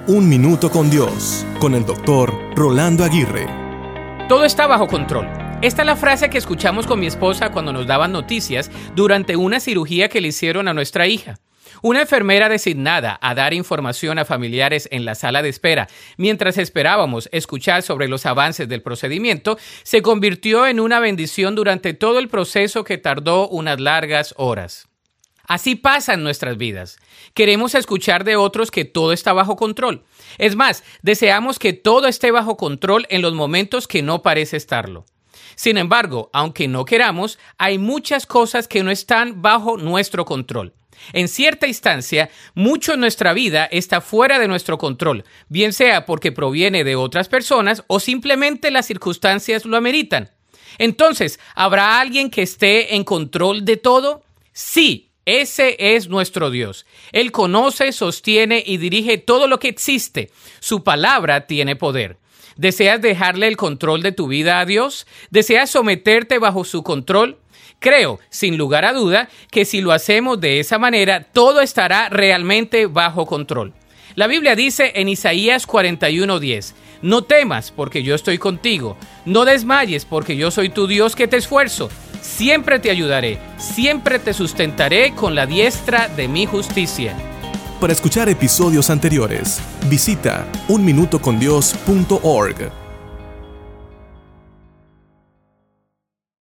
Un Minuto con Dios, con el doctor Rolando Aguirre. Todo está bajo control. Esta es la frase que escuchamos con mi esposa cuando nos daban noticias durante una cirugía que le hicieron a nuestra hija. Una enfermera designada a dar información a familiares en la sala de espera mientras esperábamos escuchar sobre los avances del procedimiento se convirtió en una bendición durante todo el proceso que tardó unas largas horas. Así pasa en nuestras vidas. Queremos escuchar de otros que todo está bajo control. Es más, deseamos que todo esté bajo control en los momentos que no parece estarlo. Sin embargo, aunque no queramos, hay muchas cosas que no están bajo nuestro control. En cierta instancia, mucho en nuestra vida está fuera de nuestro control, bien sea porque proviene de otras personas o simplemente las circunstancias lo ameritan. Entonces, ¿habrá alguien que esté en control de todo? Sí. Ese es nuestro Dios. Él conoce, sostiene y dirige todo lo que existe. Su palabra tiene poder. ¿Deseas dejarle el control de tu vida a Dios? ¿Deseas someterte bajo su control? Creo, sin lugar a duda, que si lo hacemos de esa manera, todo estará realmente bajo control. La Biblia dice en Isaías 41:10, no temas porque yo estoy contigo, no desmayes porque yo soy tu Dios que te esfuerzo. Siempre te ayudaré, siempre te sustentaré con la diestra de mi justicia. Para escuchar episodios anteriores, visita unminutocondios.org.